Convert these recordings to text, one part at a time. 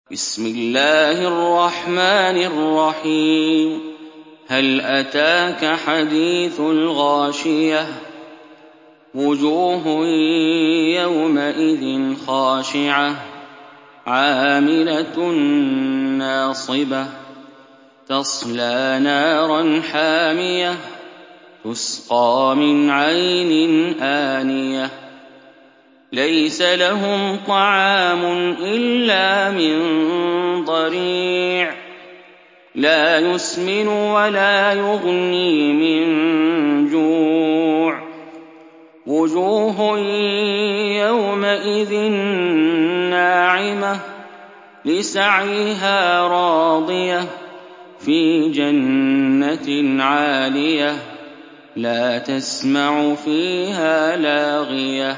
بسم الله الرحمن الرحيم هل أتاك حديث الغاشية وجوه يومئذ خاشعة عاملة ناصبة تصلى نارا حامية تسقى من عين آنية ليس لهم طعام إلا من ضريع لا يسمن ولا يغني من جوع وجوه يومئذ ناعمة لسعيها راضية في جنة عالية لا تسمع فيها لاغية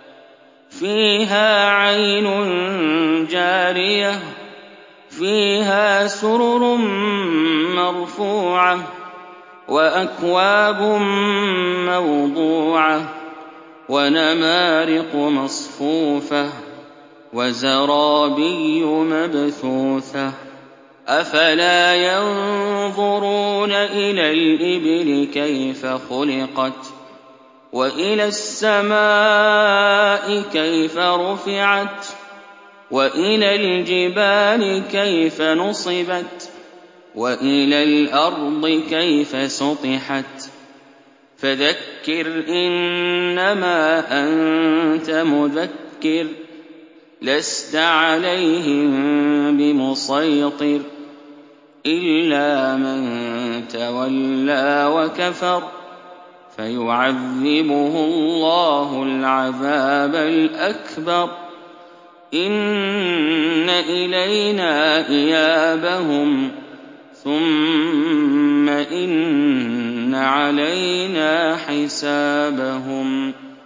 فيها عين جارية فيها سرر مرفوعة وأكواب موضوعة ونمارق مصفوفة وزرابي مبثوثة أفلا ينظرون إلى الإبل كيف خلقت وإلى السماء كيف رفعت وإلى الجبال كيف نصبت وإلى الأرض كيف سطحت فذكر إنما أنت مذكر لست عليهم بمسيطر إلا من تولى وكفر فيعذبه الله العذاب الأكبر إن إلينا إيابهم ثم إن علينا حسابهم